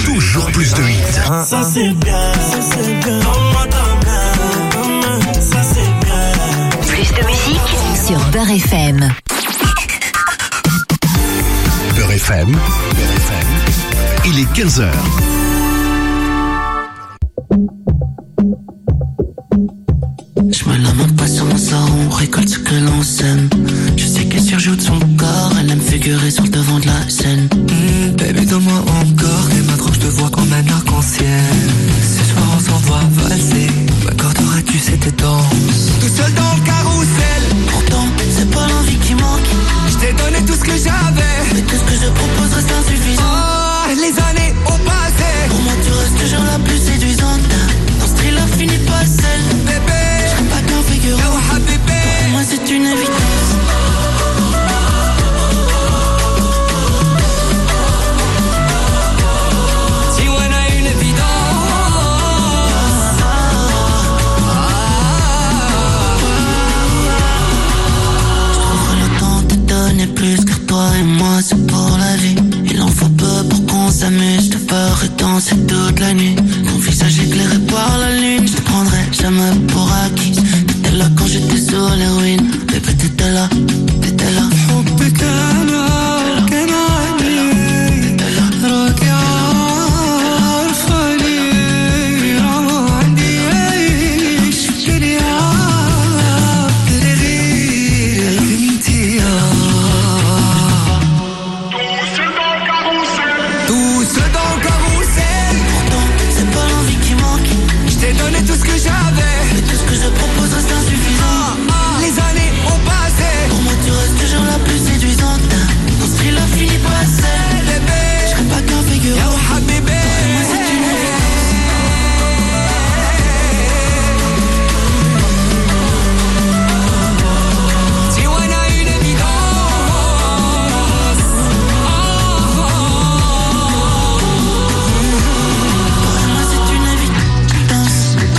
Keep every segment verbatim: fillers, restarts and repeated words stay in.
toujours plus de hits. Ça c'est bien, ça c'est bien. Comment t'as ça c'est bien. Plus de musique sur Beurre F M. Beurre F M, Beurre F M. Il est quinze heures. Je me lamente pas sur mon sort, on récolte ce que l'on sème. Je sais qu'elle surjoue de son corps, elle aime figurer sur le devant de la scène. Mmh, baby, donne-moi encore des mains trop, je te vois comme un arc-en-ciel. Ce soir on s'envoie valser, m'accorderais-tu cette danse? Tout seul dans le carrousel, pourtant c'est pas l'envie qui manque. Je t'ai donné tout ce que j'avais, mais tout ce que je propose reste insuffisant. Oh, les années ont passé, pour moi tu restes toujours la plus séduisante. Dans ce thriller finit pas seul, bébé. Pas qu'un figurant, pour moi c'est une évidence. Si on a une évidence. Je trouverai le temps de te donner plus, car toi et moi c'est pour la vie. Il en faut peu pour qu'on s'amuse, je te ferai danser toute la nuit. Ton visage éclairé par la lune, je te prendrai jamais pour acquis. T'étais là quand j'étais sur les ruines, bébé t'étais là, t'étais là. حبك أنا كان عندي راجع عارفاني عندي عيش الدنيا تغير انتي tout seul dans le carrousel. Pourtant c'est pas l'envie qui manque. Je t'ai donné tout ce que j'avais, mais tout ce que je propose reste insuffisant. Ah, ah, les années ont passé, pour moi tu restes toujours la plus séduisante. Dans ce thriller finit pas seul, bébé. Je serai pas qu'un figurant, ya habibi. Moi c'est une si on a une évidence. Pour moi c'est une évidence.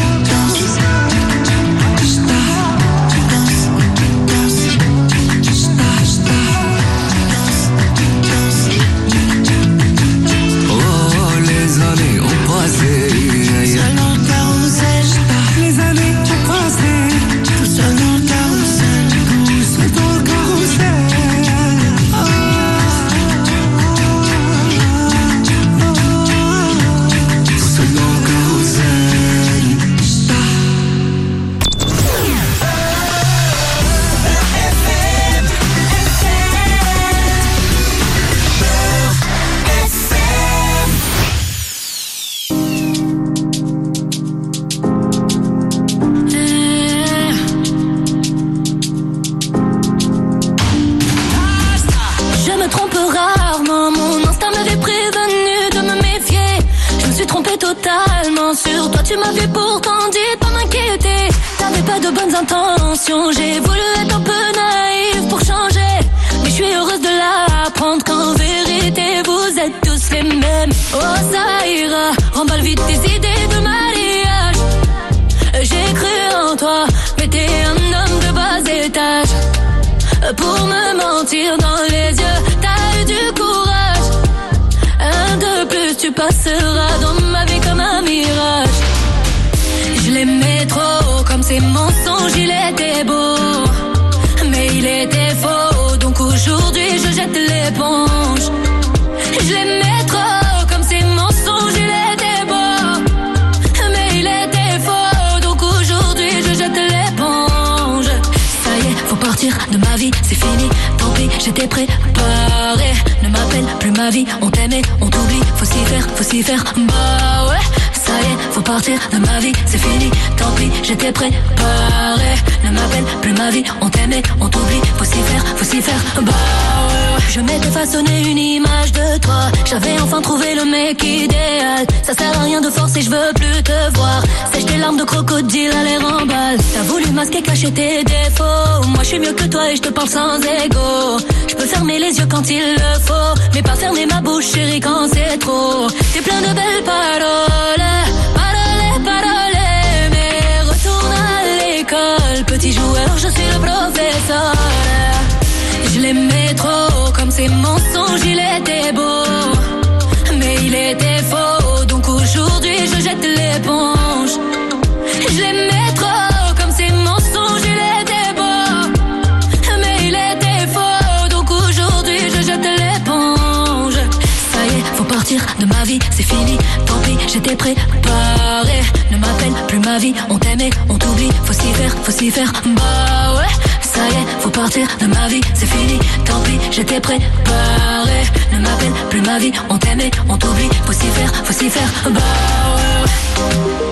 Oh, les années ont passé. Seul dans le carrousel. Les années ont passé. Tout seul dans le carrousel. Tout seul dans le carrousel. Tout seul dans le carrousel. Je me trompe rarement, mon instinct m'avait prévenu de me méfier. Je me suis trompée totalement sur toi, tu m'avais pourtant dit de pas m'inquiéter. T'avais pas de bonnes intentions, j'ai voulu être un peu naïve pour changer. Mais je suis heureuse de l'apprendre qu'en vérité vous êtes tous les mêmes. Oh ça ira, remballe vite tes idées de mariage. J'ai cru en toi, mais t'es un homme de bas étage. Pour me mentir dans les yeux, t'as eu du courage. Un de plus, tu passeras dans ma vie comme un mirage. Je l'aimais trop, comme ces mensonges, il était beau. Mais il était faux, donc aujourd'hui je jette l'éponge. Je l'aimais trop, comme ces mensonges, il était beau. Mais il était faux, donc aujourd'hui je jette l'éponge. Ça y est, faut partir de ma vie, c'est fini, tant pis, j'étais préparé. Ne m'appelle plus ma vie, on t'aimait, on t'oublie, faut s'y faire, faut s'y faire, bah ouais. Ça y est, faut partir de ma vie, c'est fini, tant pis, j'étais préparé. Ne m'appelle plus ma vie, on t'aimait, on t'oublie, faut s'y faire, faut s'y faire, bah ouais. Je m'étais façonné une image de toi, j'avais enfin trouvé le mec idéal. Ça sert à rien de forcer, je veux plus te voir. Sèche tes larmes de crocodile à l'air en balle. T'as voulu masquer, cacher tes défauts. Moi je suis mieux que toi et je te parle sans ego. Je peux fermer les yeux quand il le faut, mais pas fermer ma bouche chérie quand c'est trop. T'es plein de belles paroles, paroles, paroles, mais retourne à l'école. Petit joueur, je suis le professeur. Je l'aimais trop, comme ces mensonges, il était beau. Mais il était faux, de ma vie, c'est fini, tant pis, j'étais préparé. Ne m'appelle plus ma vie, on t'aimait, on t'oublie, faut s'y faire, faut s'y faire, bah ouais. Ça y est, faut partir de ma vie, c'est fini, tant pis, j'étais préparé. Ne m'appelle plus ma vie, on t'aimait, on t'oublie, faut s'y faire, faut s'y faire, bah ouais.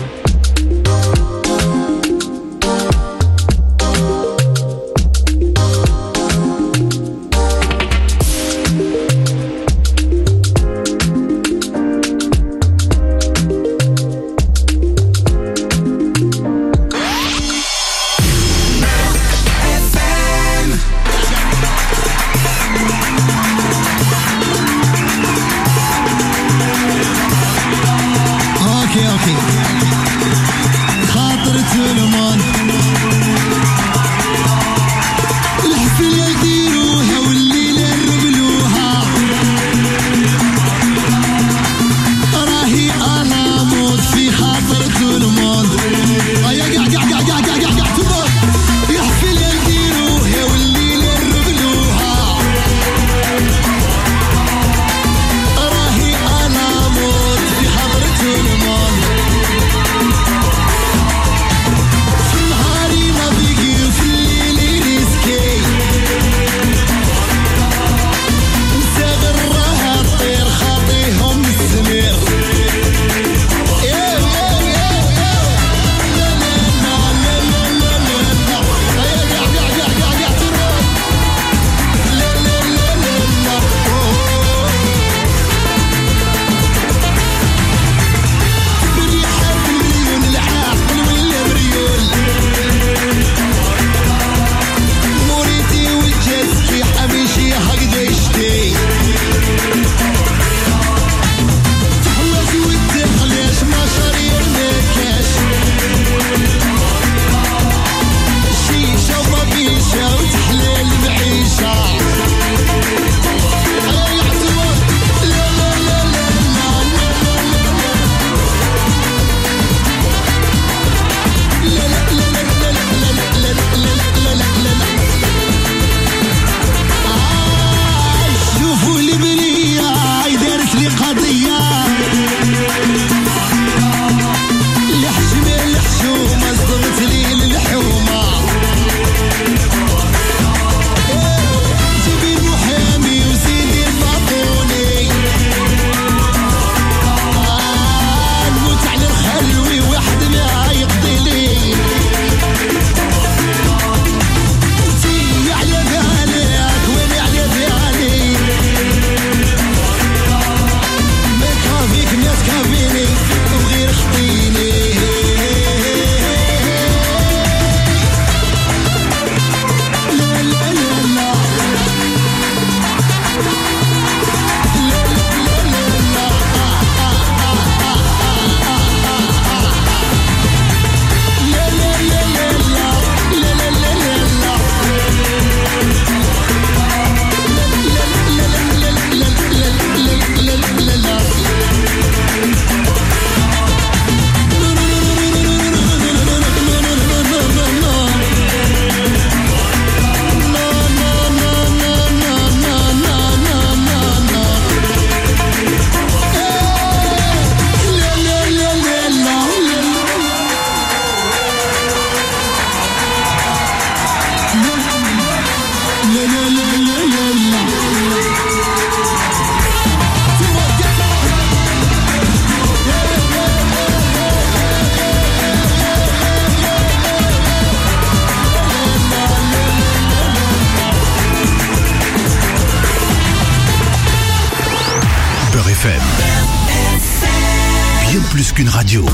Bien plus qu'une radio.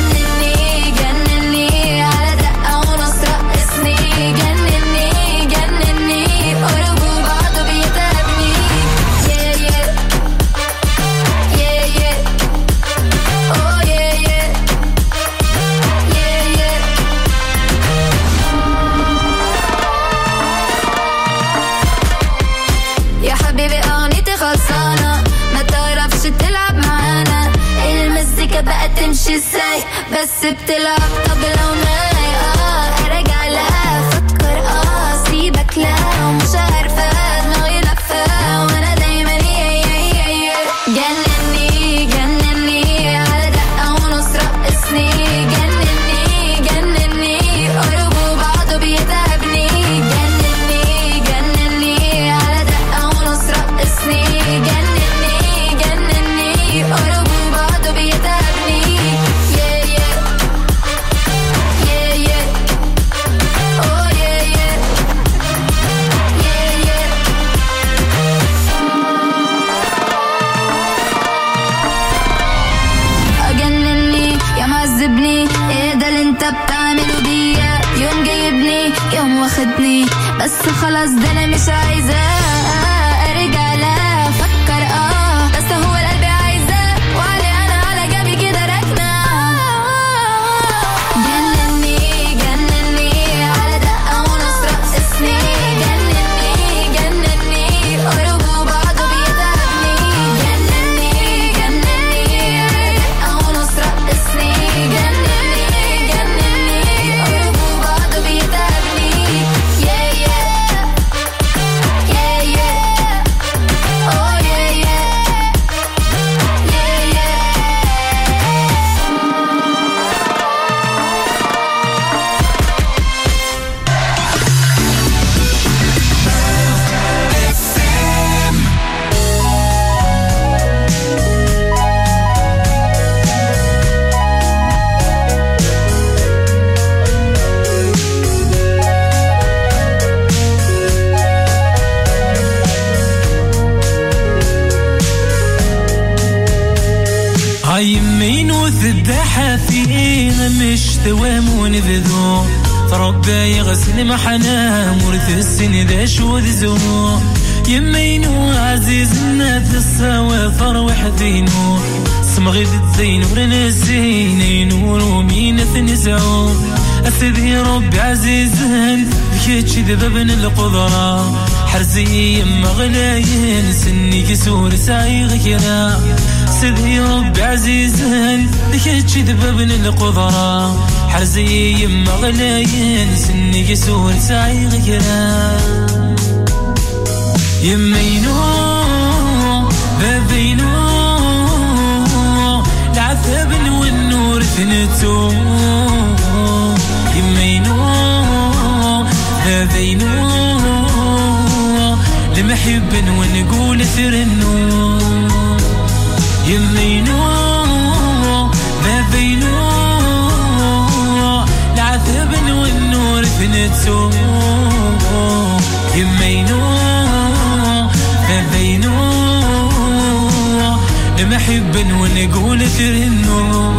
Get تمشي ازاي بس بتلعب طبلة وناي اه ارجع لها فكر اه سيبك لا مش عارفة دماغي لفة وانا دايما جنني جنني على دقة ونص رقصني جنني جنني قربوا بعضه بيتعبني جنني جنني على دقة ونص رقصني جنني جنني قربوا بعضه بيتعبني yeah yeah yeah yeah oh yeah yeah yeah yeah أجنني يا معذبني ايه ده اللي انت بتعمله بيا يوم جايبني يوم واخدني بس خلاص ده انا مش عايزة ارجع لا افكر اه بس هو القلب عايزة وعلي انا على جنبي كده راكنة جنني جنني على دقة ونص رقصني جنني جنني قربوا بعضه بيتعبني جنني جنني على دقة ونص رقصني جنني جنني قربوا بعضه بيتعبني yeah yeah yeah yeah oh yeah yeah yeah yeah هاي يمين وذبحة فينا مش توام ونبذو تربى يغسل محنا مورث السن ذا شو ذو يمين وعزيزنا تساوي ثروة حدينو سمغي الزين ورنا الزين ومين تنزعو أسدي ربي عزيزن بكيتش ذبابن القدرة حرزي مغلاين سني كسور سايغ كنا سيدي ربي عزيزن بكيتش ذبابن القدرة حرزي مغلاين سني كسور سايغ كنا يمينو بابينو العذاب والنور ثنتو يمينو بابينو لمحب ونقول ثرنو يمينو بابينو العذاب والنور ثنتو يمينو بينو لمحب ونقول ترنو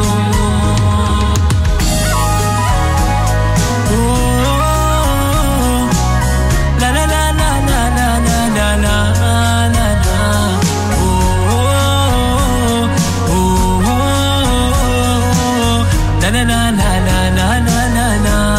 لا لا لا لا لا لا لا لا لا لا لا لا لا لا لا لا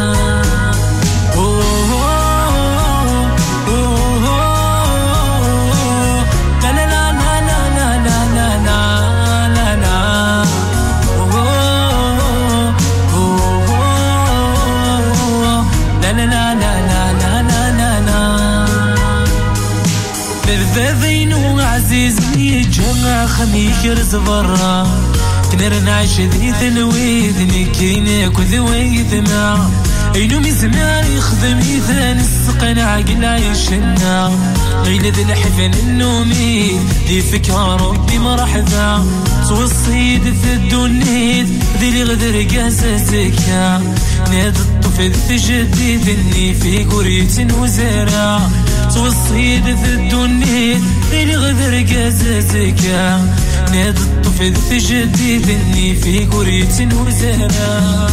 بذينو عزيزني جمع خميك رزبرا كنر نعيش ذي ثنويذ نكينا كذويذ مع اينو مزمار يخدم ثان السقن عقل عيشنا غيل ذي الحفن النومي ذي فكرة ربي مرحبا توصيد في الدنيا ذي الغدر قاسسك ناد الطفل تجديدني في قرية وزرع توصيد في الدنيا ذي الغدر قاسسك ناد الطفل تجديدني في قرية وزرع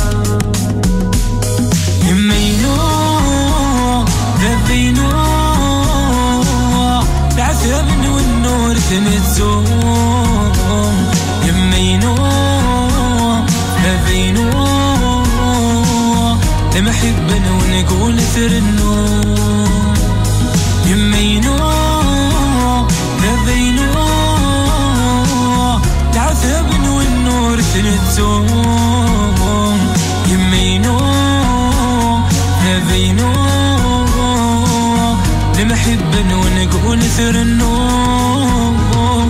يمينو ذبينو العذاب والنور ثنتو يمينو ذبينو لمحب ونقول ثرنو يمينو ذبينو العذاب والنور ثنتو لمحب ونقول ثر النوم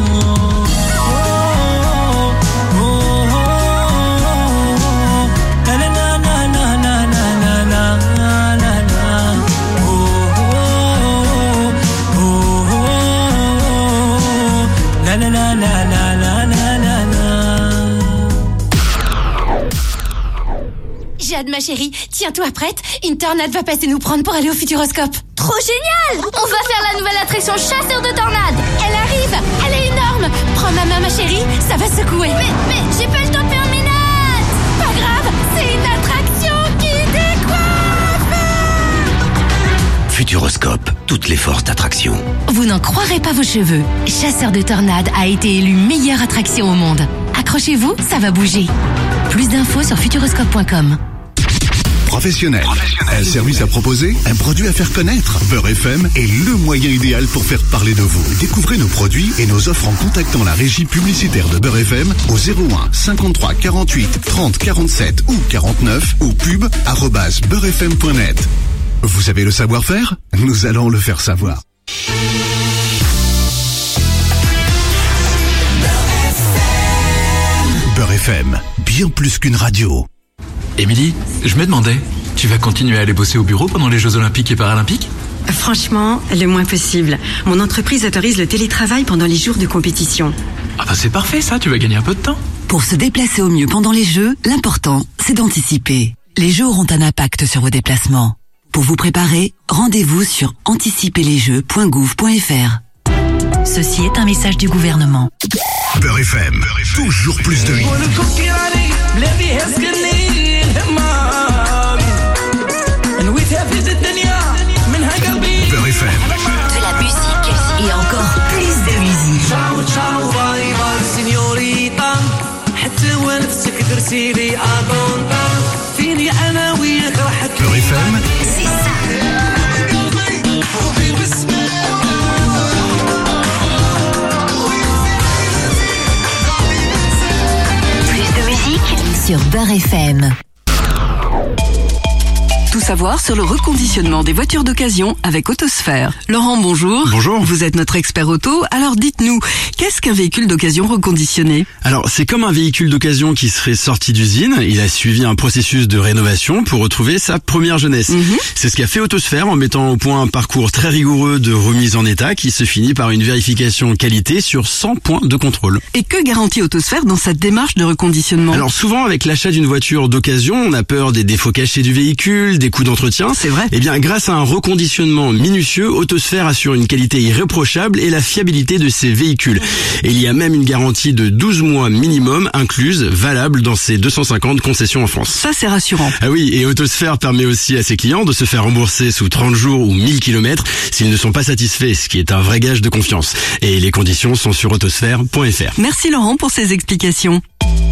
Jade, ma chérie, tiens-toi prête. Une tornade va passer nous prendre pour aller au Futuroscope. Trop génial! On va faire la nouvelle attraction chasseur de tornades. Elle arrive, elle est énorme. Prends ma main, ma chérie, ça va secouer. Mais, mais, j'ai pas le temps de faire mes notes. Pas grave, c'est une attraction qui décoiffe. Futuroscope, toutes les forces d'attraction. Vous n'en croirez pas vos cheveux. Chasseur de tornades a été élu meilleure attraction au monde. Accrochez-vous, ça va bouger. Plus d'infos sur futuroscope point com. Professionnel. Un service à proposer, un produit à faire connaître. Beurre F M est le moyen idéal pour faire parler de vous. Découvrez nos produits et nos offres en contactant la régie publicitaire de Beurre F M au zéro un cinquante-trois quarante-huit trente quarante-sept ou quarante-neuf ou pub arobase beurrefm point net. Vous avez le savoir-faire? Nous allons le faire savoir. Beurre F M, bien plus qu'une radio. Émilie, je me demandais, tu vas continuer à aller bosser au bureau pendant les Jeux Olympiques et Paralympiques ? Franchement, le moins possible. Mon entreprise autorise le télétravail pendant les jours de compétition. Ah bah c'est parfait ça, tu vas gagner un peu de temps. Pour se déplacer au mieux pendant les Jeux, l'important, c'est d'anticiper. Les Jeux auront un impact sur vos déplacements. Pour vous préparer, rendez-vous sur anticiper les jeux point gouv point f r. Ceci est un message du gouvernement. Beurre F M, toujours plus de hits. Beurre F M. De la musique et encore plus de musique. Beurre F M. C'est ça. Plus de musique sur Beurre F M. Tout savoir sur le reconditionnement des voitures d'occasion avec Autosphère. Laurent, bonjour. Bonjour. Vous êtes notre expert auto, alors dites-nous, qu'est-ce qu'un véhicule d'occasion reconditionné ? Alors, c'est comme un véhicule d'occasion qui serait sorti d'usine. Il a suivi un processus de rénovation pour retrouver sa première jeunesse. Mm-hmm. C'est ce qu'a fait Autosphère en mettant au point un parcours très rigoureux de remise en état qui se finit par une vérification qualité sur cent points de contrôle. Et que garantit Autosphère dans cette démarche de reconditionnement ? Alors souvent, avec l'achat d'une voiture d'occasion, on a peur des défauts cachés du véhicule, des coûts d'entretien. C'est vrai. Eh bien, grâce à un reconditionnement minutieux, Autosphère assure une qualité irréprochable et la fiabilité de ses véhicules. Et il y a même une garantie de douze mois minimum incluse, valable dans ses deux cent cinquante concessions en France. Ça, c'est rassurant. Ah oui, et Autosphère permet aussi à ses clients de se faire rembourser sous trente jours ou mille kilomètres s'ils ne sont pas satisfaits, ce qui est un vrai gage de confiance. Et les conditions sont sur autosphère point f r. Merci Laurent pour ces explications.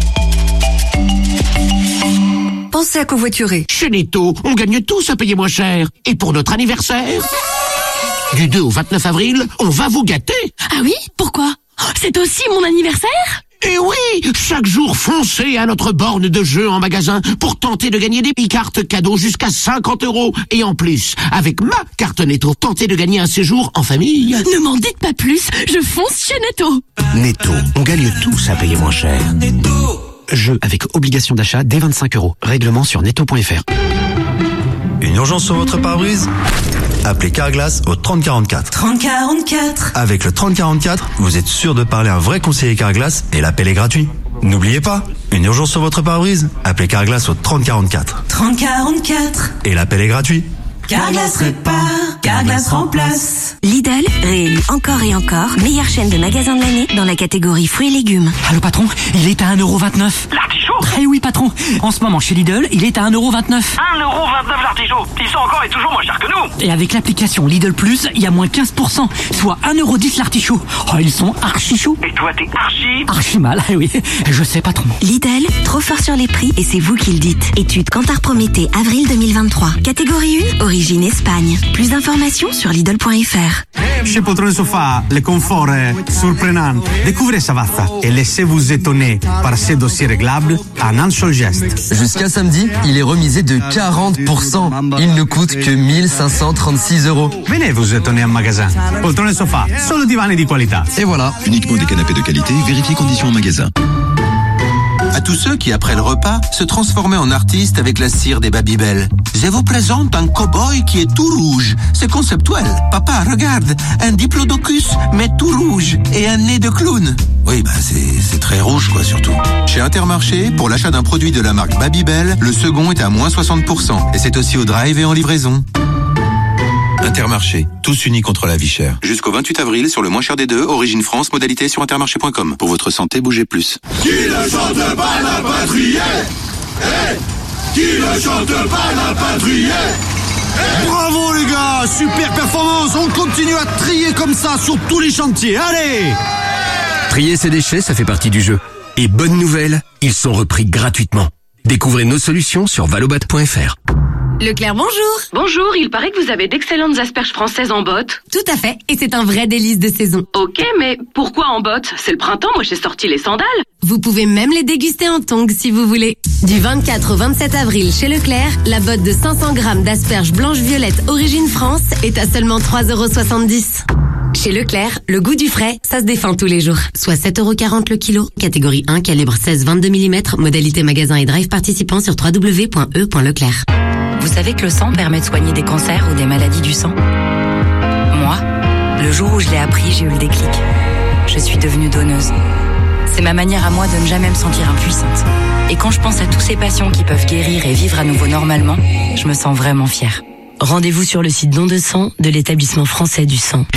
Pensez à covoiturer. Chez Netto, on gagne tous à payer moins cher. Et pour notre anniversaire, du deux au vingt-neuf avril, on va vous gâter. Ah oui? Pourquoi? C'est aussi mon anniversaire? Et oui, chaque jour, foncez à notre borne de jeu en magasin pour tenter de gagner des e-cartes cadeaux jusqu'à cinquante euros. Et en plus, avec ma carte Netto, tentez de gagner un séjour en famille. Ne m'en dites pas plus, je fonce chez Netto. Netto, on gagne tous à payer moins cher. Jeu avec obligation d'achat dès vingt-cinq euros. Règlement sur netto point f r. Une urgence sur votre pare-brise ? Appelez Carglass au trente quarante-quatre. trente quarante-quatre. Avec le trente quarante-quatre, vous êtes sûr de parler à un vrai conseiller Carglass et l'appel est gratuit. N'oubliez pas, une urgence sur votre pare-brise ? Appelez Carglass au trente quarante-quatre. trente quarante-quatre. Et l'appel est gratuit. Carglass répare, Carglass remplace. Lidl réélu encore et encore meilleure chaîne de magasins de l'année dans la catégorie fruits et légumes. Allô patron, il est à un euro vingt-neuf. L'artichaut ? Eh oui patron, en ce moment chez Lidl, il est à un euro vingt-neuf. un euro vingt-neuf l'artichaut. Ils sont encore et toujours moins chers que nous. Et avec l'application Lidl Plus, il y a moins quinze pour cent, soit un euro dix l'artichaut. Oh, ils sont archi chauds. Et toi t'es archi Archi mal, eh oui, je sais patron. Lidl, trop fort sur les prix et c'est vous qui le dites. Étude Kantar Prométhée, avril deux mille vingt-trois. Catégorie un, origine Espagne. Plus d'informations sur Lidl point f r. chez Poltron Sofa, le confort est surprenant. Découvrez Savazza et laissez-vous étonner par ces dossiers réglables en un seul geste. Jusqu'à samedi, il est remisé de quarante pour cent. Il ne coûte que mille cinq cent trente-six euros. Venez vous étonner en magasin. Poltron Sofa, solo divani di qualità. Et voilà. Uniquement des canapés de qualité, vérifiez conditions en magasin. À tous ceux qui, après le repas, se transformaient en artistes avec la cire des Babybel. Je vous présente un cow-boy qui est tout rouge. C'est conceptuel. Papa, regarde, un diplodocus, mais tout rouge, et un nez de clown. Oui, bah c'est, c'est très rouge, quoi, surtout. Chez Intermarché, pour l'achat d'un produit de la marque Babybel, le second est à moins soixante pour cent. Et c'est aussi au drive et en livraison. Intermarché, tous unis contre la vie chère. Jusqu'au vingt-huit avril, sur le moins cher des deux, Origine France, modalité sur intermarché point com. Pour votre santé, bougez plus. Qui ne chante pas la patrie? Hey, qui ne chante pas la patrie? Hey. Bravo les gars, super performance, on continue à trier comme ça sur tous les chantiers, allez! Trier ses déchets, ça fait partie du jeu. Et bonne nouvelle, ils sont repris gratuitement. Découvrez nos solutions sur valobat point f r. Leclerc, bonjour. Bonjour, il paraît que vous avez d'excellentes asperges françaises en botte. Tout à fait, et c'est un vrai délice de saison. Ok, mais pourquoi en botte? C'est le printemps, moi j'ai sorti les sandales. Vous pouvez même les déguster en tongs si vous voulez. Du vingt-quatre au vingt-sept avril chez Leclerc, la botte de cinq cents grammes d'asperges blanches-violettes Origine France est à seulement trois euros soixante-dix. Chez Leclerc, le goût du frais, ça se défend tous les jours. Soit sept euros quarante le kilo, catégorie un, calibre seize vingt-deux millimètres, modalité magasin et drive participant sur w w w point e point leclerc. Vous savez que le sang permet de soigner des cancers ou des maladies du sang? Moi, le jour où je l'ai appris, j'ai eu le déclic. Je suis devenue donneuse. C'est ma manière à moi de ne jamais me sentir impuissante. Et quand je pense à tous ces patients qui peuvent guérir et vivre à nouveau normalement, je me sens vraiment fière. Rendez-vous sur le site Don de sang de l'établissement français du sang.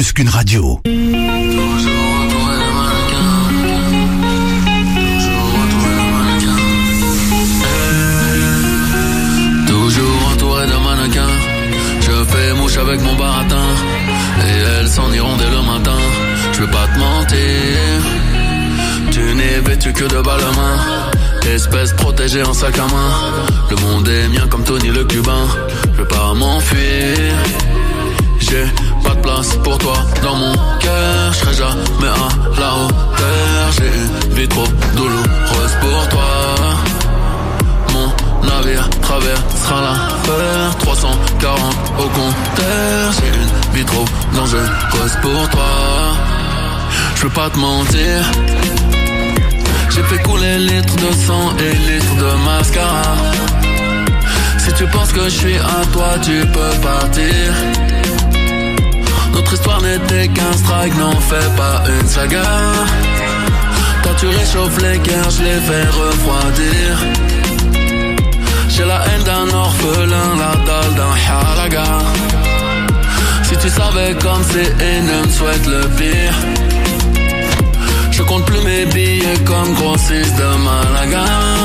plus qu'une radio. Toujours entouré de mannequins, je fais mouche avec mon baratin, et elles s'en iront dès le matin. Je vais pas te mentir, tu n'es vêtu que de balmain, espèce protégée en sac à main. Le monde est mien comme Tony le Cubain, je vais pas m'enfuir. J'ai pas de place pour toi dans mon cœur, je serai jamais à la hauteur. J'ai une vie trop douloureuse pour toi. Mon navire traversera la peur, trois cent quarante au compteur. J'ai une vie trop dangereuse pour toi. Je peux pas te mentir, j'ai fait couler litres de sang et litres de mascara. Si tu penses que je suis à toi, tu peux partir. Notre histoire n'était qu'un strike, n'en fais pas une saga. Toi tu réchauffes les cœurs, je les fais refroidir. J'ai la haine d'un orphelin, la dalle d'un halaga. Si tu savais comme c'est énorme, souhaite le pire. Je compte plus mes billets comme grossiste de Malaga.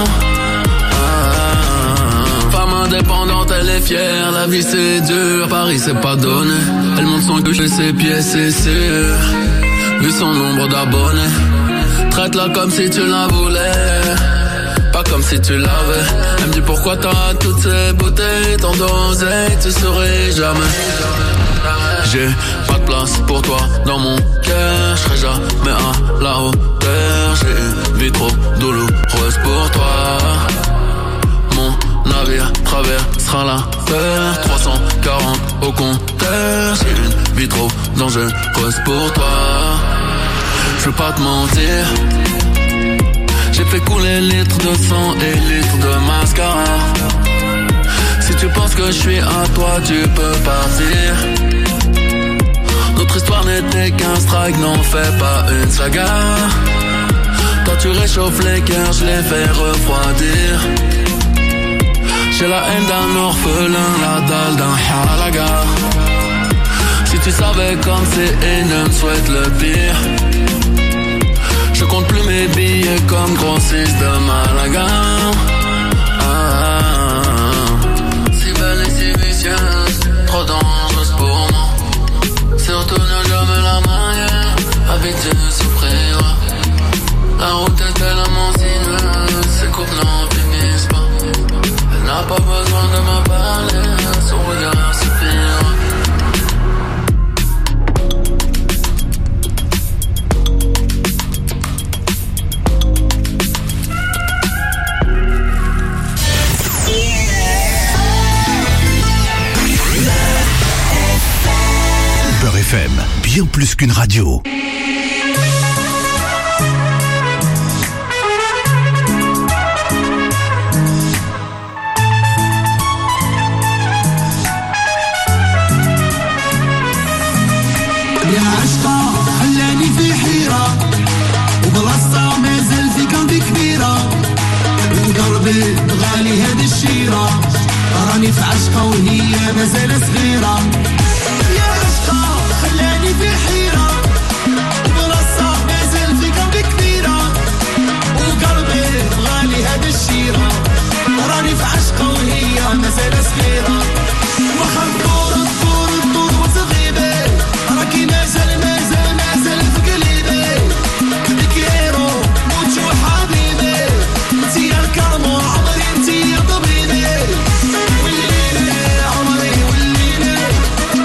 Ah, femme indépendante, elle est fière. La vie c'est dur, Paris c'est pas donné. Elle monte son cul et ses pieds, c'est sûr. Vu son nombre d'abonnés, traite-la comme si tu la voulais, pas comme si tu l'avais. Elle me dit pourquoi t'as toutes ces bouteilles, tant d'oseille, tu saurais jamais. J'ai pas de place pour toi dans mon cœur, je serai jamais à la hauteur. J'ai une vie trop douloureuse pour toi. Mon navire traversera la peur, trois cent quarante au compteur. J'ai une vie trop dangereuse pour toi. Je veux pas te mentir, j'ai fait couler litres de sang et litres de mascara. Si tu penses que je suis à toi, tu peux partir. Notre histoire n'était qu'un strike, n'en fais pas une saga. Toi tu réchauffes les cœurs, je les fais refroidir. J'ai la haine d'un orphelin, la dalle d'un halaga. Si tu savais comme c'est énorme, souhaite le pire. Je compte plus mes billets comme grossiste de Malaga. Ah, ah, ah. Si belle et si vicieuse, trop dangereuse pour moi. Surtout ne jamais la marier, habitué de souffrir. La route est tellement sinueuse, ses coupes n'en finissent pas. Elle n'a pas besoin de me parler, son regard suffira. Beurre F M, bien plus qu'une radio. يا عشقة خلاني في حيرة وبلاصة مازال في قلبي كبيرة وقلبي غالي هاد الشيرة راني في عشقة وهي مازال صغيرة يا عشقة خلاني في حيرة وبلاصة مازال في قلبي كبيرة وقلبي غالي هاد الشيرة راني في عشقة وهي مازال صغيرة واخا الدور الدور الدور وتغيبي راكي مازال مازال مازال في قلبي بكيرو موت وحبيبي انتي يا الكرم وعمري انتي يا طبيبي وليلي عمري وليلي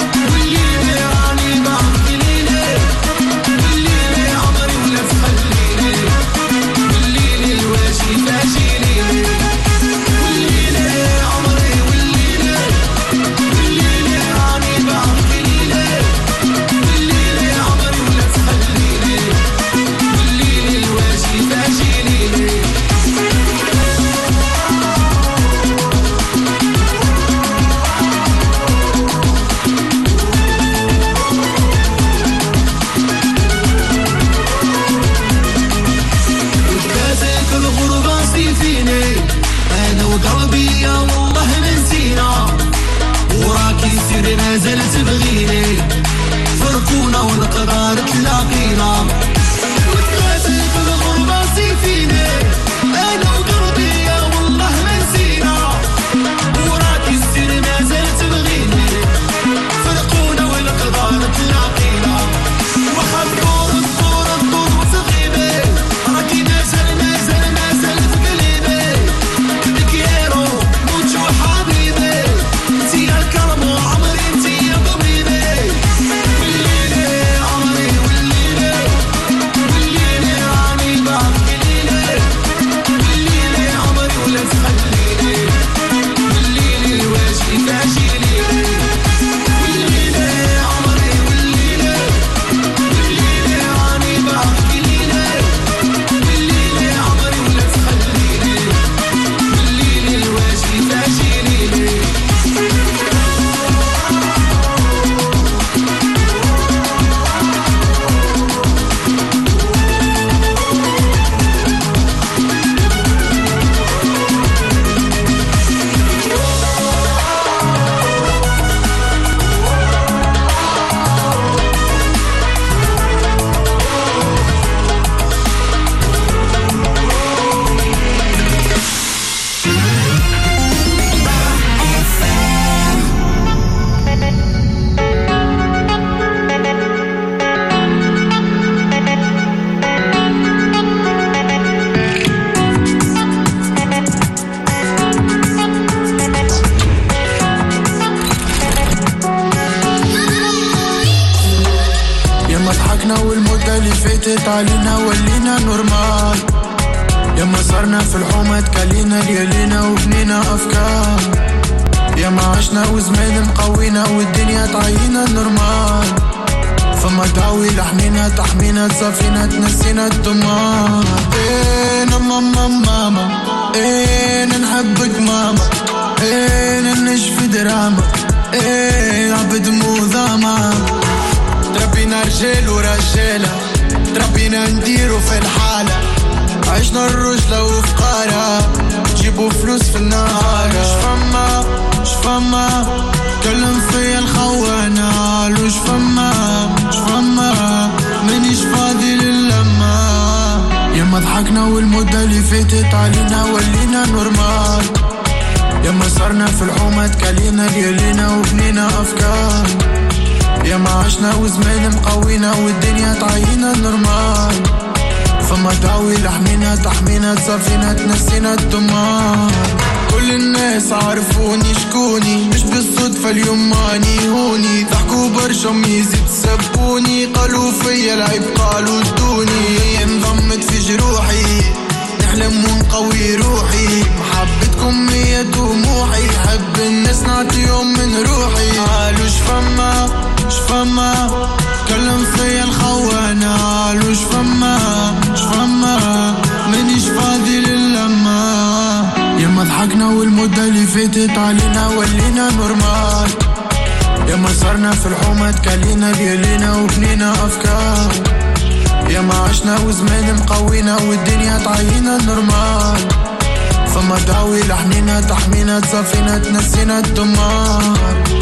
ضحكنا والمدة اللي فاتت علينا ولينا نورمال. ياما صرنا في الحومة تكلينا ليالينا وبنينا أفكار. ياما عشنا وزمان مقوينا والدنيا تعينا نورمال. فما دعوي لحمينا تحمينا تصافينا تنسينا الدمار. ايه ماما ماما ايه نحبك ماما ايه ننش في دراما ايه عبد موذامة. تربينا رجال ورجالة تربينا نديرو في الحالة. عشنا الرجلة وفقارة جيبوا فلوس في النهار. شفما شفما كلم فيا الخوانة لوش فما شفما مانيش فاضي للما. ياما ضحكنا والمدة اللي فاتت علينا ولينا نورمال. ياما صرنا في الحومة تكلينا ليالينا وبنينا أفكار. ياما عشنا وزمان مقوينا والدنيا تعينا نورمال. فما دعوي لحمينا تحمينا تصافينا تنسينا الدمار. كل الناس عرفوني شكوني مش بالصدفة اليوم ماني هوني. ضحكوا برشا ميزي تسبوني قالوا فيا العيب قالوا ادوني. انضمت في جروحي نحلم ونقوي روحي. محبتكم هي طموحي حب الناس نعطيهم من روحي. قالوا شفما شفما كلم فيا الخوانة قالوا شفما شفما مانيش فاضي للما. ياما ضحكنا والمدة اللي فاتت علينا ولينا نورمال. ياما صرنا في الحومة تكلينا ليالينا وبنينا أفكار. ياما عشنا وزمان مقوينا والدنيا تعينا نورمال. فما دعوي لحنينا تحمينا تصافينا تنسينا الدمار.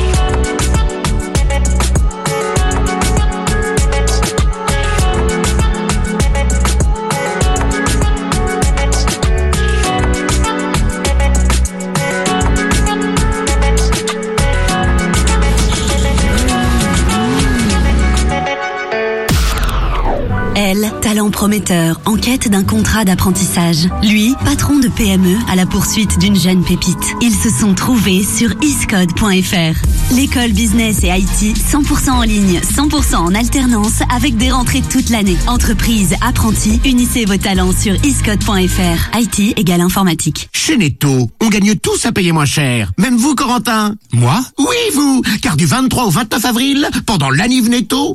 Elle, talent prometteur, en quête d'un contrat d'apprentissage. Lui, patron de P M E à la poursuite d'une jeune pépite. Ils se sont trouvés sur iscode point f r. L'école business et I T cent pour cent en ligne, cent pour cent en alternance avec des rentrées toute l'année. Entreprise, apprentis, unissez vos talents sur iscode point f r. I T égale informatique. Chez Netto, on gagne tous à payer moins cher. Même vous, Corentin. Moi? Oui, vous. Car du vingt-trois au vingt-neuf avril, pendant l'Aniv Netto,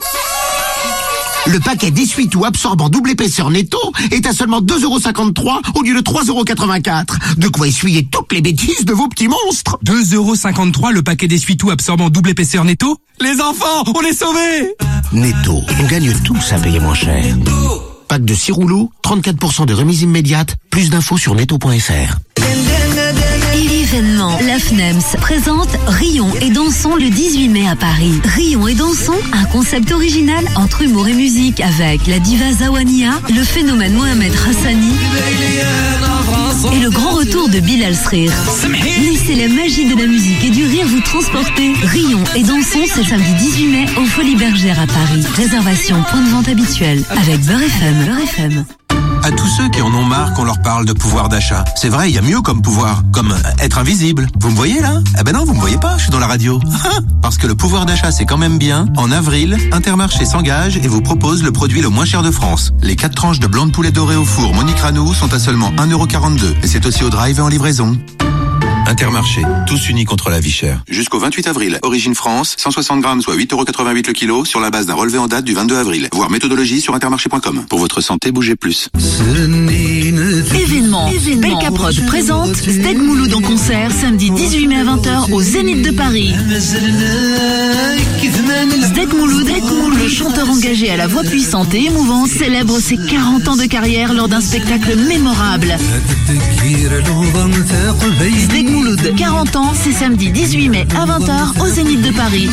le paquet d'essuie-tout absorbant double épaisseur Netto est à seulement deux euros cinquante-trois au lieu de trois euros quatre-vingt-quatre. De quoi essuyer toutes les bêtises de vos petits monstres. deux euros cinquante-trois le paquet d'essuie-tout absorbant double épaisseur Netto? Les enfants, on est sauvés! Netto, on gagne tous à payer moins cher. Pack de six rouleaux, trente-quatre pour cent de remise immédiate. Plus d'infos sur netto point f r. Événement, la F N E M S présente Rions et dansons le dix-huit mai à Paris. Rions et dansons, un concept original entre humour et musique avec la diva Zawania, le phénomène Mohamed Hassani et le grand retour de Bilal Srir. Laissez la magie de la musique et du rire vous transporter. Rions et dansons, c'est samedi dix-huit mai aux Folies Bergères à Paris. Réservation point de vente habituel avec Beurre F M. Beurre F M. À tous ceux qui en ont marre qu'on leur parle de pouvoir d'achat. C'est vrai, il y a mieux comme pouvoir, comme être invisible. Vous me voyez là? Eh ben non, vous me voyez pas, je suis dans la radio. Parce que le pouvoir d'achat c'est quand même bien. En avril, Intermarché s'engage et vous propose le produit le moins cher de France. Les quatre tranches de blanc de poulet doré au four Monique Ranou sont à seulement un euro quarante-deux. Et c'est aussi au drive et en livraison. Intermarché, tous unis contre la vie chère. Jusqu'au vingt-huit avril, Origine France, cent soixante grammes, soit huit euros quatre-vingt-huit le kilo, sur la base d'un relevé en date du vingt-deux avril. Voir méthodologie sur intermarché point com. Pour votre santé, bougez plus. Événement. Événement. Belcaprod présente Steak Mouloud en concert samedi dix-huit mai à vingt heures au Zénith de Paris. Steak Mouloud, le chanteur engagé à la voix puissante et émouvante, célèbre ses quarante ans de carrière lors d'un spectacle mémorable. Steak Mouloud, quarante ans, c'est samedi dix-huit mai à vingt heures au Zénith de Paris.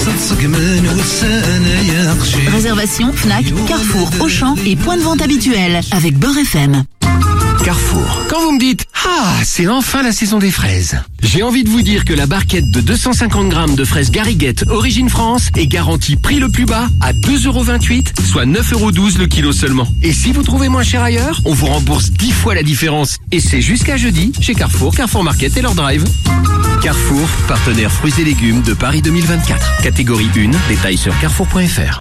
Réservation Fnac, Carrefour, Auchan et point de vente habituel avec Beurre F M. Carrefour. Quand vous me dites « Ah, c'est enfin la saison des fraises », j'ai envie de vous dire que la barquette de deux cent cinquante grammes de fraises Gariguette Origine France est garantie prix le plus bas à deux euros vingt-huit, soit neuf euros douze le kilo seulement. Et si vous trouvez moins cher ailleurs, on vous rembourse dix fois la différence. Et c'est jusqu'à jeudi chez Carrefour, Carrefour Market et leur drive. Carrefour, partenaire fruits et légumes de Paris deux mille vingt-quatre. Catégorie un, détails sur carrefour point f r.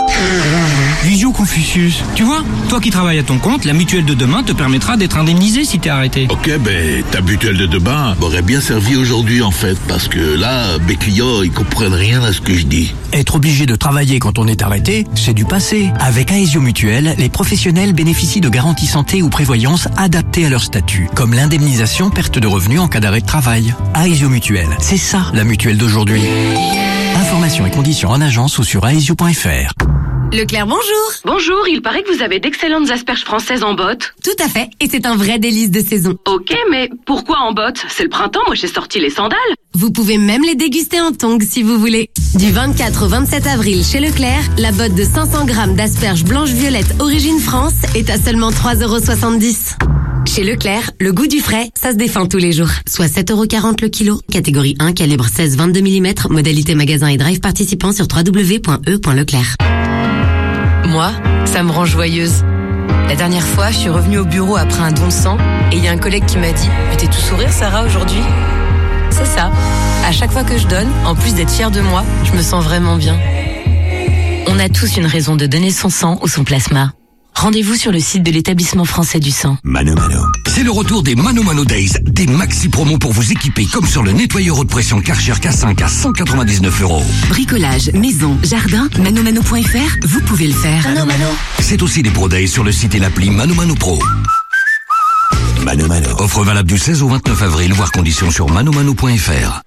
Visio Confucius. Tu vois, toi qui travailles à ton compte, la mutuelle de demain te permettra d'être indemnisé si t'es arrêté. Ok, ben, ta mutuelle de demain m'aurait bien servi aujourd'hui en fait, parce que là, mes clients, ils comprennent rien à ce que je dis. Être obligé de travailler quand on est arrêté, c'est du passé. Avec Aesio Mutuelle, les professionnels bénéficient de garanties santé ou prévoyance adaptées à leur statut, comme l'indemnisation perte de revenus en cas d'arrêt de travail. Aesio Mutuelle, c'est ça la mutuelle d'aujourd'hui. Informations et conditions en agence ou sur aesio point f r. Leclerc, bonjour. Bonjour, il paraît que vous avez d'excellentes asperges françaises en botte. Tout à fait, et c'est un vrai délice de saison. Ok, mais pourquoi en botte? C'est le printemps, moi j'ai sorti les sandales. Vous pouvez même les déguster en tongs si vous voulez. Du vingt-quatre au vingt-sept avril chez Leclerc, la botte de cinq cents grammes d'asperges blanches-violettes origine France est à seulement trois euros soixante-dix. Chez Leclerc, le goût du frais, ça se défend tous les jours. Soit sept euros quarante le kilo. Catégorie un, calibre seize vingt-deux millimètres. Modalité magasin et drive participant sur w w w point e point leclerc. Moi, ça me rend joyeuse. La dernière fois, je suis revenue au bureau après un don de sang et il y a un collègue qui m'a dit « Mais t'es tout sourire, Sarah, aujourd'hui ?» C'est ça. À chaque fois que je donne, en plus d'être fière de moi, je me sens vraiment bien. On a tous une raison de donner son sang ou son plasma. Rendez-vous sur le site de l'établissement français du sang. Mano Mano. C'est le retour des Mano Mano Days, des maxi promos pour vous équiper comme sur le nettoyeur haute pression Karcher K cinq à cent quatre-vingt-dix-neuf euros. Bricolage, maison, jardin, manomano point f r, vous pouvez le faire. Mano Mano. C'est aussi des Pro Days sur le site et l'appli Mano Mano Pro. Mano Mano. Offre valable du seize au vingt-neuf avril, voire conditions sur manomano point f r.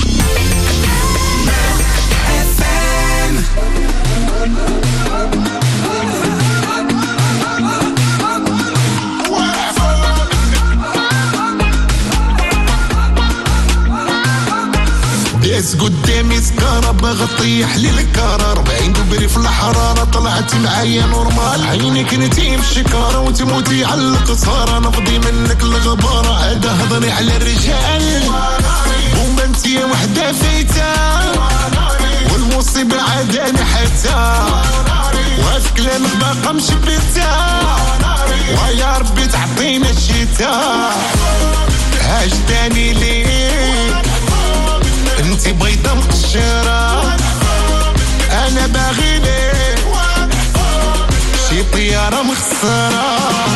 داس قدامي سكارة باغا طيح لي الكارة ربعين دوبري في الحرارة طلعت معايا نورمال عينيك نتي في الشكارة وتموتي على القصارة نفضي منك الغبارة عادا هضري على الرجال بومبا انتيا وحدة فايتة والمصيبة عاداني حتى وفي كلامك باقا مشبتة ويا ربي تعطينا الشتاء هاجداني ليك انتي بيضة مقشرة انا باغي ليك شي طيارة مخسرة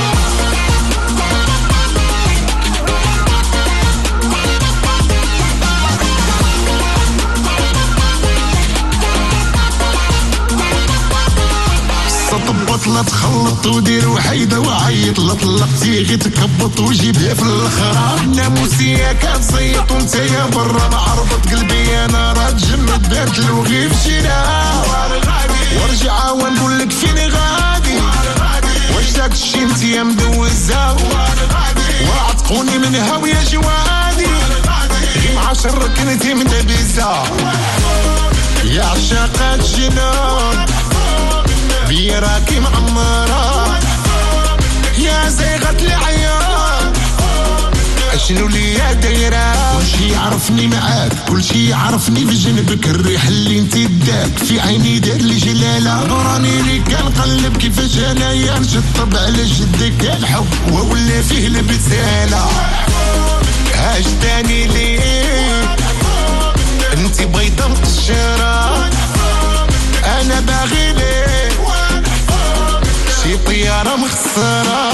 طبط لا تخلط ودير وحيدة وعيط لا طلقتي غي تكبط وجيبها في الاخرى ناموسية كتصيط وانت يا برا معرضت قلبي انا راه تجمد بارت الوغي في شراء وارجع ونقول لك فيني غادي واش داك الشي انت يا مدوزة وعتقوني منها ويا جوادي غي مع شرك انت مدبزة يا عشاقات جنون بيا راكي معمرة يا زيغة العيون اشنو ليا دايرة كلشي يعرفني معاك كلشي يعرفني في جنبك الريح اللي انتي داك في عيني دار لي جلالة راني لي كنقلب كيفاش انايا نشطب على جدك الحب وولا فيه البسالة هاجداني ليك انتي بيضة مقشرة انا باغي ليك شي طيارة مخسرة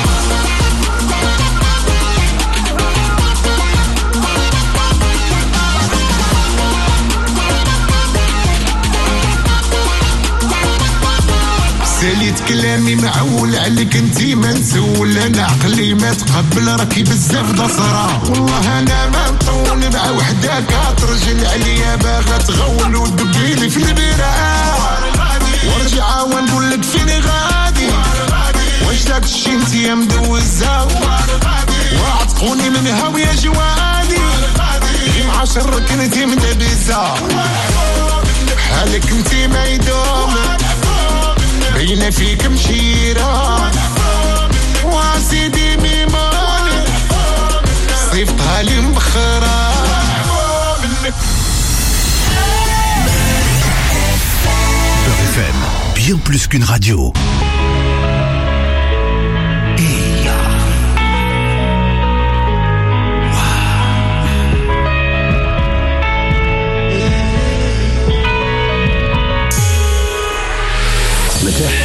ساليت كلامي معول عليك انتي ما نسول انا عقلي ما تقبل راكي بزاف دصرة والله انا ما نطول مع وحدة كترجل عليا باغا تغول ودقيلي في البراء وارجع ونقول لك فيني غادي واش داك الشي انتي يا مدوزة وعتقوني منها ويا جوادي غي مع شرك انتي مدبزة حالك انتي ما يدوم بين فيك مشيرة وسيدي ميموني صيفتها لي مبخرة Beurre F M, bien plus qu'une radio.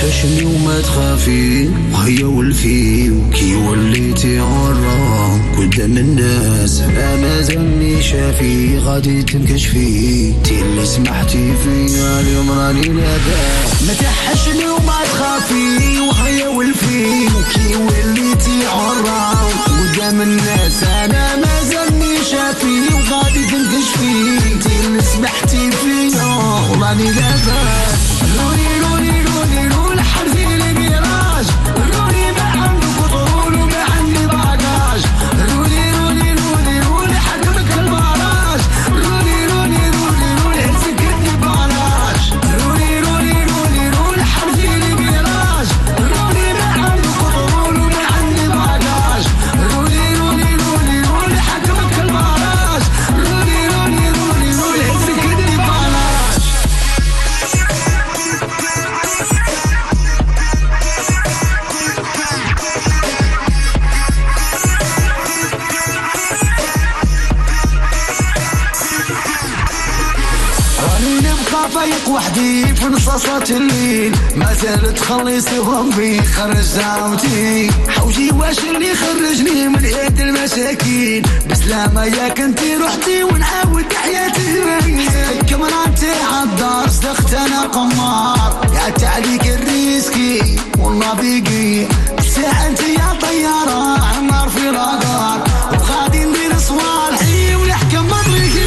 تحشني وما تخافي وهيا ولفي وكي وليتي عرا قدام الناس انا زمي شافي غادي تنكشفي تي اللي سمحتي فيا اليوم راني لاباس ما تحشني وما تخافي وهيا ولفي وكي وليتي عرا قدام الناس انا ما زمي شافي وغادي تنكشفي تي اللي سمحتي فيا وراني لاباس روني روني روني روني حرزي لي ميراج روني ما عندي قطرون وما عندي باجاج روني روني روني روني حكمك البراج روني روني روني روني سكتني بلاش روني روني روني روني حرزي لي ميراج روني ما عندي قطرون وما عندي باجاج روني روني روني روني حكمك البراج روني روني روني روني سكتني بلاش فايق وحدي في نصاصات الليل ما زالت خليصي ضمي خرج دعوتي حوجي واش اللي خرجني من يد المساكين بسلامة ياك انتي رحتي ونعاود حياتي كمرانتي عالدار صدقت انا قمار قعدت عليك الريسكي والله بيقي الساعة انتي يا طيارة عمار في الغدار وغادي ندير صوالحي ونحكم مطريقي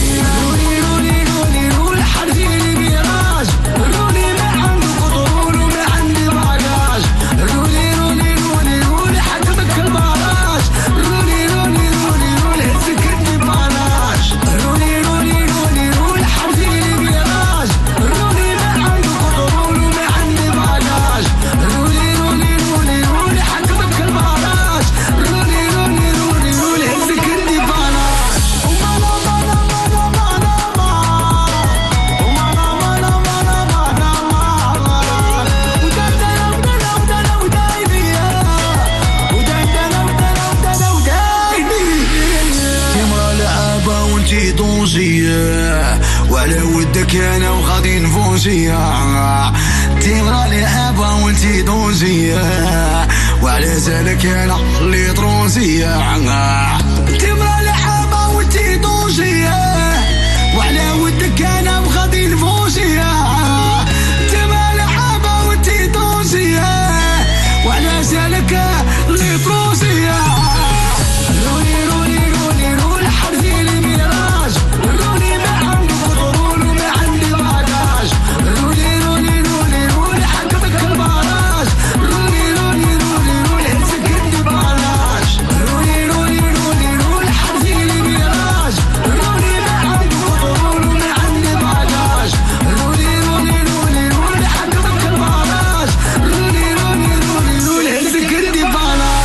وعلى ودك انا وغادي نفوزيا تيغرى لي ابا وانتي دوزيا وعلى زالك انا اللي طروزيا تيغرى لي ابا وانتي دوزيا وعلى ودك انا وغادي نفوزيا تيغرى لي ابا وانتي دوزيا وعلى زالك اللي طروزيا روني روني روني روني حرزي لي ميراج روني ما عندي قطرون وما عندي باجاج روني روني روني روني حكمك البراج روني روني روني روني سكتني بلاش روني روني روني روني حرزي لي ميراج روني ما عندي قطرون وما عندي باجاج روني روني روني روني حكمك البراج روني روني روني روني سكتني بلاش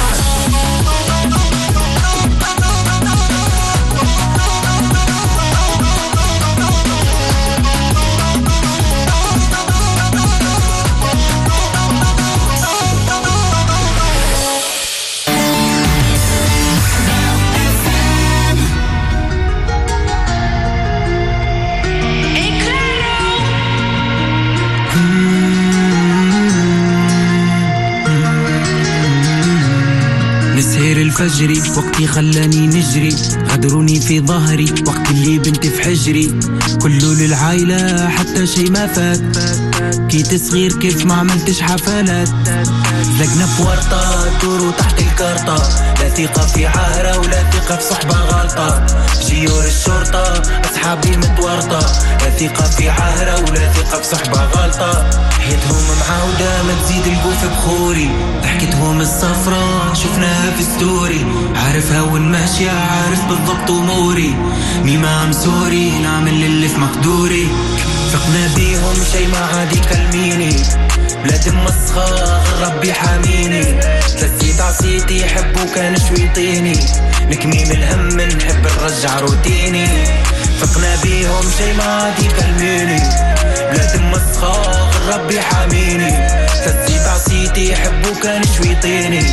نسهر الفجري وقتي خلاني نجري غدروني في ظهري وقت اللي بنتي في حجري كله للعائلة حتى شي ما فات كي تصغير كيف ما عملتش حفلات لقنا في ورطة دورو تحت الكارطة لا ثقة في عاهرة ولا ثقة في صحبة غلطة جيور الشرطة أصحابي متورطة لا ثقة في عاهرة ولا ثقة في صحبة غلطة حياتهم معاودة ما تزيد القوف بخوري ضحكتهم الصفرة شفناها في ستوري عارفها وين ماشية عارف بالضبط أموري ميما مسوري نعمل اللي في مقدوري فقنا بيهم شي ما عادي كلميني بلاد مسخة ربي حاميني تلسيت عصيتي حبو كان شويطيني نكميم الهم نحب نرجع روتيني فقنا بيهم شي ما عادي كلميني بلاد مسخة ربي حاميني تلسيت عصيتي حبو كان شويطيني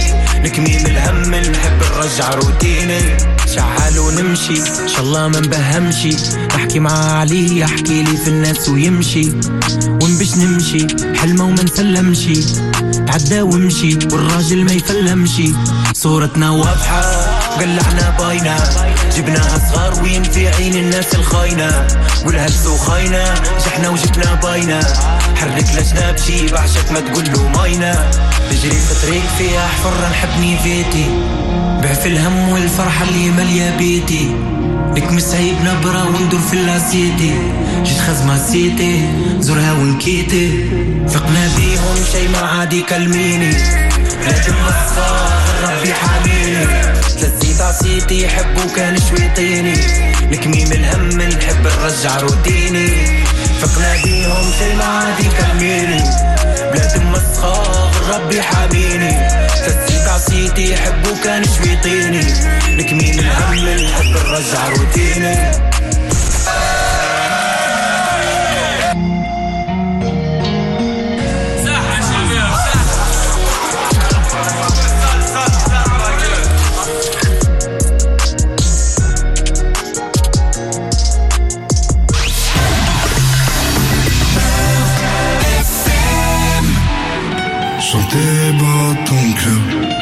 نكميم الهم نحب نرجع روتيني شعال ونمشي ان شاء الله ما نبهمشي احكي معاه عليه يحكي لي في الناس ويمشي ونبش نمشي حلمه وما نسلمشي تعدى ومشي والراجل ما يفلمشي صورتنا واضحة قلعنا باينة جبناها صغار وين في عين الناس الخاينة والهلس وخاينة جحنا وجبنا باينة حرك لجناب شي بعشق ما تقوله ماينة نجري في طريق فيها حفر نحبني فيتي بعف الهم والفرحة اللي مالية بيتي نكمس عيب نبرة وندور في اللاسيتي جيت خزمة سيتي زورها ونكيتي ثقنا بيهم شي ما عادي كلميني لازم الصغار ربي حاميني لزيت عصيتي يحبوا كان شويطيني نكميم الهم نحب نرجع روتيني ثقنا بيهم شي ما عادي كلميني بلاد مسخار ربي حاميني لزيت عصيتي يحبوا كان شويطيني نكميم الهم نحب نرجع روتيني Chanter bat ton cœur,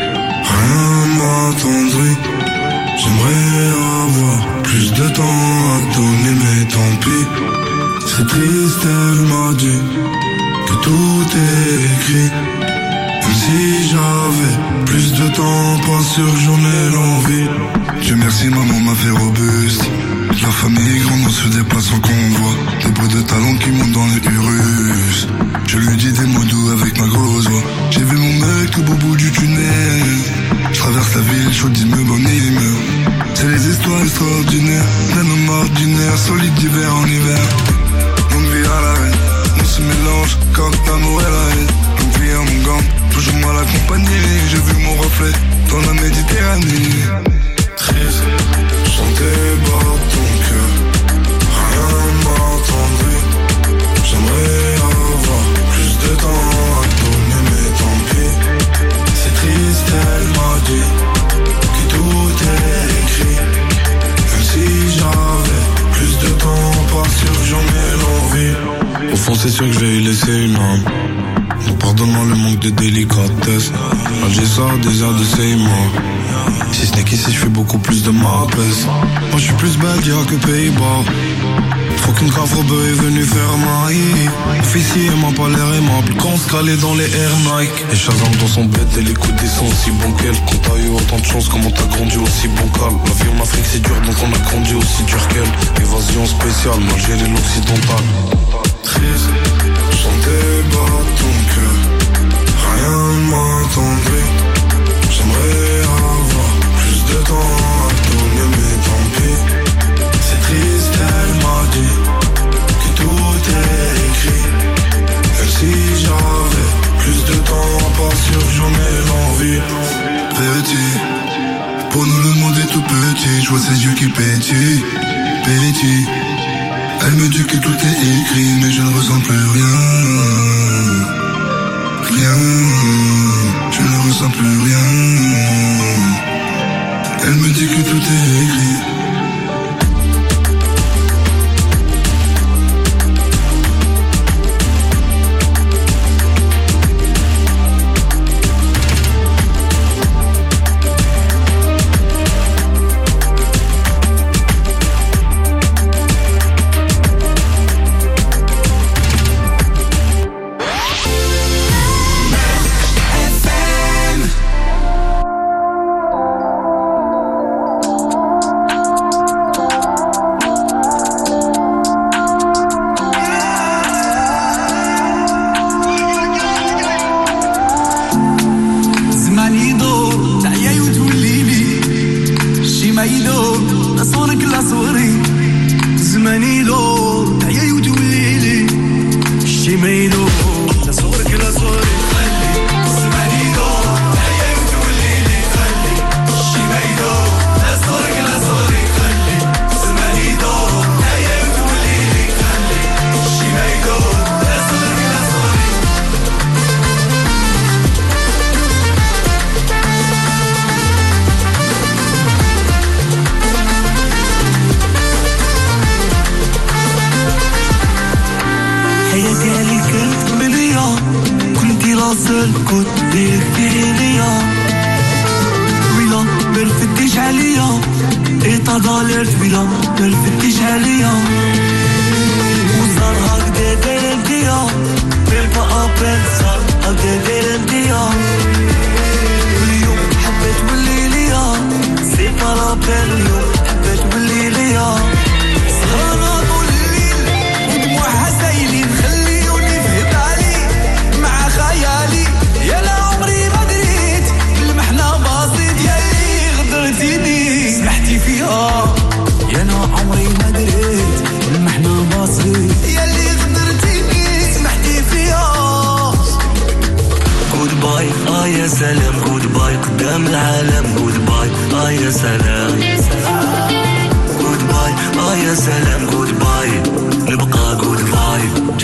rien m'attendrit. J'aimerais avoir plus de temps à donner, mais tant pis. C'est triste, elle m'a dit que tout est écrit. Même si j'avais plus de temps, pas sûr que j'en ai l'envie. Dieu merci, maman m'a fait robuste. La famille grande, on se déplace en convoi. Des bouts de talons qui montent dans les Urus. Je lui dis des mots doux avec ma grosse voix. J'ai vu mon mec tout au bout du tunnel. Je traverse la ville, chaud d'immeuble en immeuble. C'est les histoires extraordinaires d'un homme ordinaire, solide d'hiver en hiver. Longue vie à la reine, on se mélange comme l'amour et la haine. Longue vie à mon gang, toujours mal accompagné. J'ai vu mon reflet dans la Méditerranée. Triste, chanter bat ton cœur, rien m'attendrit. J'aimerais avoir plus de temps à donner, mais tant pis. C'est triste, elle m'a dit que tout est écrit. Même si j'avais plus de temps, pas sûr que j'en ai l'envie. Au fond c'est sûr que je vais y laisser une âme. Nous pardonnons le manque de délicatesse. Malgré ça, désir de ses mains. Si ce n'est qu'ici, je fais beaucoup plus de ma pèse. Moi je suis plus Belgique que Pays-Bas. Faut qu'une cafrobe est venue faire maille. Officier m'a pas l'air aimable quand on se calait dans les Air Nike. Et Shazam dans son bête et les coups des sont aussi bons qu'elle. Quand t'as eu autant de chance, comment t'as grandi aussi bon calme. La vie en Afrique c'est dur donc on a grandi aussi dur qu'elle. Évasion spéciale malgré l'occidental. Triste, chanter bat ton cœur, rien m'attendrit. J'aimerais avoir plus de temps à donner, mais tant pis. C'est triste, elle m'a dit que tout est écrit. Même si j'avais plus de temps, pas sûr que j'en ai l'envie. Petit, pour nous le monde est tout petit. Je vois ses yeux qui pétillent, pétillent. Elle me dit que tout est écrit, mais je ne ressens plus rien. Rien, je ne ressens plus rien. Elle me dit que tout est écrit. seul côté Péria. Oui là, me الفتش عليا إيطا ضالرت oui là, me الفتش عليا وصار هكدا داير انتيا بيلبا أبل صار هكدا داير انتيا اليوم حبيت تولي ليا سي با لابيل اليوم حبيت تولي ليا سهرانة طول الليل ودموعها سايلين خليوني في بالي مع خيالي يا لا عمري ما دريت المحنة بسيط ياللي غدرتيني سمحتي فيها يا لا عمري ما دريت المحنة بسيط ياللي غدرتيني سمحتي فيها جود باي اه يا سلام جود باي قدام العالم جود باي اه يا سلام جود باي اه يا سلام جود باي نبقى جود باي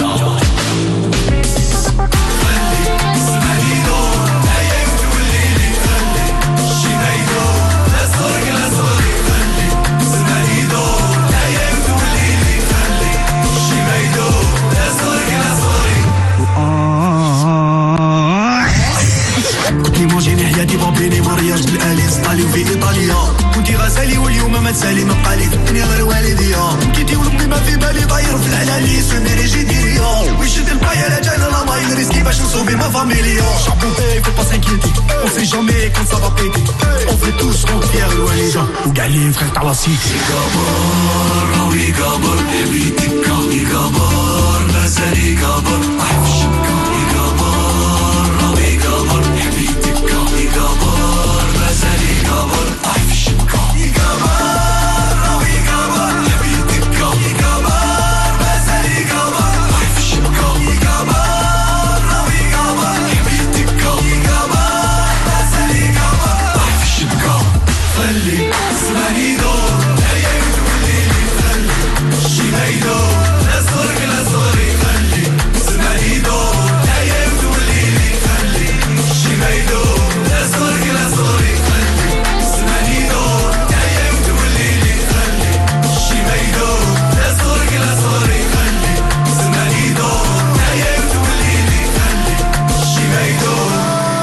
ايماجيني حياتي بابيني مارياج بالالي سطالي وفي ايطاليا كنتي غزالي واليوم ما تسالي ما بقالي في الدنيا غير والديا كنتي ولمي ما في بالي طاير في الحلالي سميري جديريا ويشد البايا لا جاي لا ماي ريسكي باش نصوبي ما فاميليا شابون باي فو با سانكيتي اون سي جامي كون سا با بيتي اون في توش اون فيغ الوالده وكاع لي فخير تاع لا سيتي كبر راوي كبر بيتي كاوي كبر غزالي كبر احفش كاوي كبر راوي كبر بيتي كاوي كبر غزالي كبر احفش كاوي كبر راوي كبر بيتي كاوي كبر غزالي كبر احفش كاوي كبر راوي كبر بيتي كاوي كبر غزالي كبر احفش كاوي خلي اسمعني دور هيا تولي لي خلي شي ما يدور لا صغرك لا صغري خلي اسمعني دور هيا تولي لي خلي شي ما يدور لا صغرك لا صغري خلي اسمعني دور هيا تولي لي خلي شي ما يدور لا صغرك لا صغري خلي اسمعني دور هيا تولي لي خلي شي ما يدور.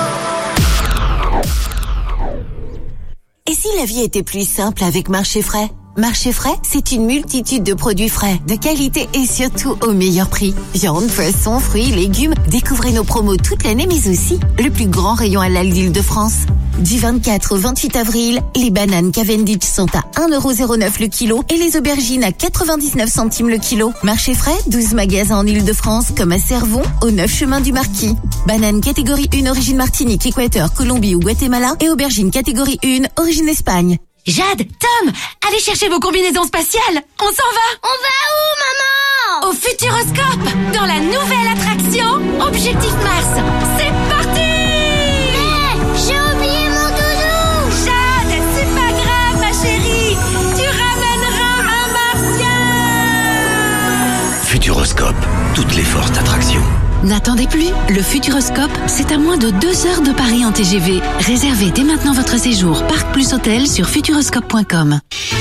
Et si la vie était plus simple avec Marché Frais? Marché Frais, c'est une multitude de produits frais, de qualité et surtout au meilleur prix. Viande, poisson, fruits, légumes, découvrez nos promos toute l'année mais aussi le plus grand rayon halal d'Île-de-France. Du vingt-quatre au vingt-huit avril, les bananes Cavendish sont à un euro zéro neuf le kilo et les aubergines à quatre-vingt-dix-neuf centimes le kilo. Marché Frais, douze magasins en Île-de-France comme à Cervon, au neuf chemin du Marquis. Bananes catégorie un origine Martinique, Équateur, Colombie ou Guatemala et aubergines catégorie un origine Espagne. Jade, Tom, allez chercher vos combinaisons spatiales. On s'en va. On va où, maman? Au Futuroscope, dans la nouvelle attraction Objectif Mars. C'est parti. Hey, j'ai oublié mon doudou. Jade, c'est pas grave, ma chérie. Tu ramèneras un martien. Futuroscope, toutes les forces d'attraction. N'attendez plus, le Futuroscope, c'est à moins de deux heures de Paris en T G V. Réservez dès maintenant votre séjour Parc Plus Hôtel sur futuroscope point com.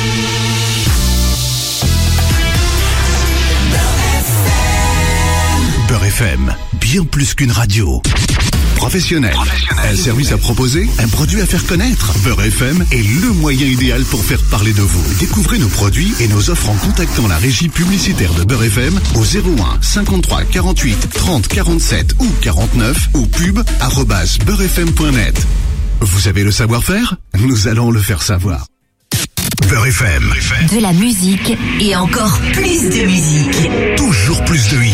Beurre F M, bien plus qu'une radio. Professionnel. Un service à proposer, un produit à faire connaître. Beurre F M est le moyen idéal pour faire parler de vous. Découvrez nos produits et nos offres en contactant la régie publicitaire de Beurre F M au zéro un cinquante-trois quarante-huit trente quarante-sept ou quarante-neuf ou pub arobase beurrefm point net. Vous avez le savoir-faire? Nous allons le faire savoir. Beurre F M. De la musique et encore plus de musique. Toujours plus de hits.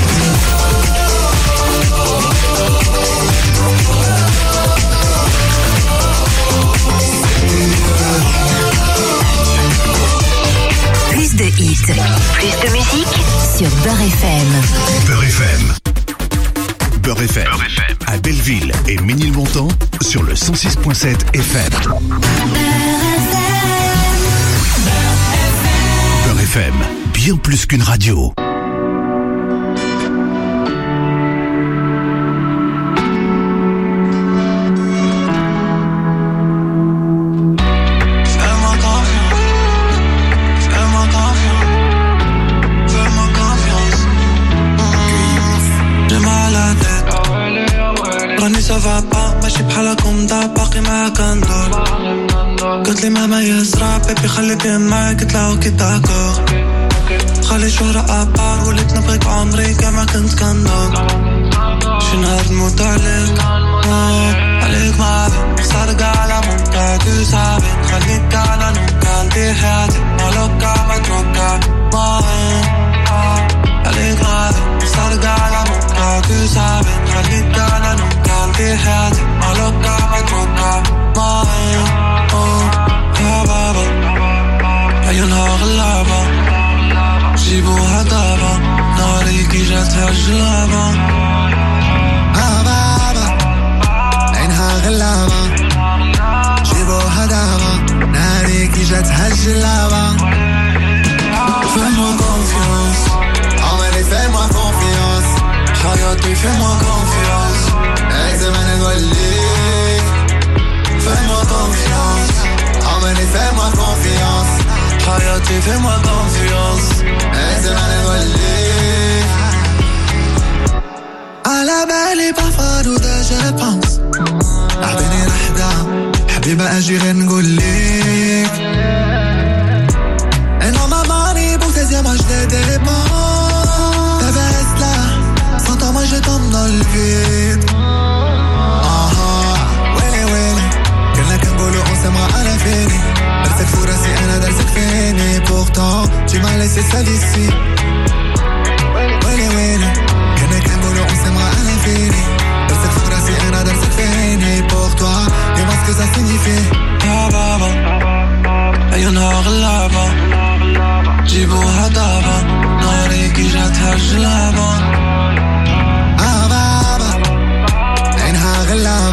Plus de hits, plus de musique sur Beurre F M. Beurre F M. Beurre F M. Beurre F M. À Belleville et Ménilmontant sur le cent six point sept F M. Beurre F M, bien plus qu'une radio. ماشي بحالكم دا باقي معاك ندور قلت لي مهما يزرع بيبي خليك معاك تلاقوا كي داكور خلي شهرة أبار وليت نبغيك عمري كما كنت كندور شي نهار نموت عليك عليك معاك صارق على ممكن تسابي خليك على نمكن دي حياتي مالوكا متروكا معين عليك معاك صارق على ممكن تسابي خليك على نمكن دي حياتي مالوكا متروكا معين يا بابا عيونها غلابة جيبوها دابا ناري كي جاتها الجلابة ها بابا عينها غلابة جيبوها دابا ناري كي جاتها الجلابة Fais-moi confiance عمري fais-moi confiance حياتي fais-moi confiance هاي زمان نقوليك Fais-moi confiance عمري fais-moi confiance حياتي fais-moi confiance هاي زمان نقوليك على بالي بفار ودا je pense أعطيني رحدة حبيبة أجي غير نقوليك Et non maman ni pour seizième moi je te dépends T'es best là Sans toi moi je tombe dans le vide Ah ah ويلي ويلي كلنا كنقولوا on s'aimera à l'infini درتك في راسي أنا درتك فيني Pourtant tu m'as laissé seul ici